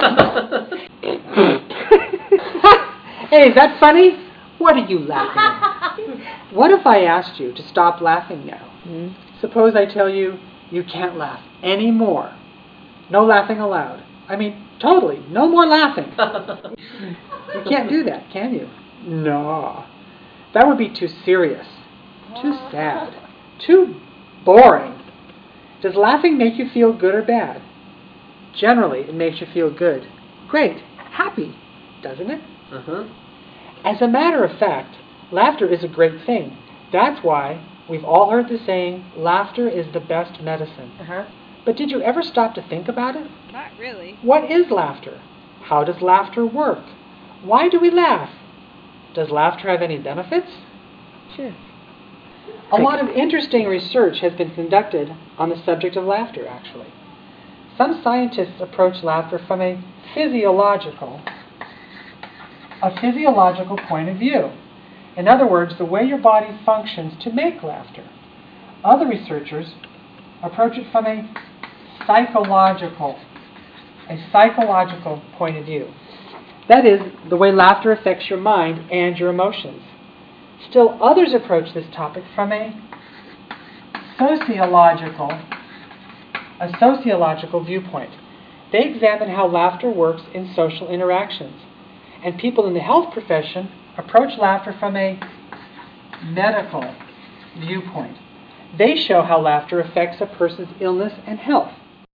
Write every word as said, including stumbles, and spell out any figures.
Hey, is that funny? What are you laughing at? What if I asked you to stop laughing now? Mm-hmm. Suppose I tell you you can't laugh anymore. No laughing allowed. I mean, totally, no more laughing. You can't do that, can you? No. That would be too serious, too sad, too boring. Does laughing make you feel good or bad? Generally, it makes you feel good. Great, happy, doesn't it? Uh-huh. As a matter of fact, laughter is a great thing. That's why we've all heard the saying, laughter is the best medicine. Uh-huh. But did you ever stop to think about it? Not really. What is laughter? How does laughter work? Why do we laugh? Does laughter have any benefits? Sure. A lot of interesting research has been conducted on the subject of laughter, actually. Some scientists approach laughter from a physiological, a physiological point of view. In other words, the way your body functions to make laughter. Other researchers approach it from a psychological, a psychological point of view. That is, the way laughter affects your mind and your emotions. Still, others approach this topic from a sociological, a sociological viewpoint. They examine how laughter works in social interactions. And people in the health profession approach laughter from a medical viewpoint. They show how laughter affects a person's illness and health.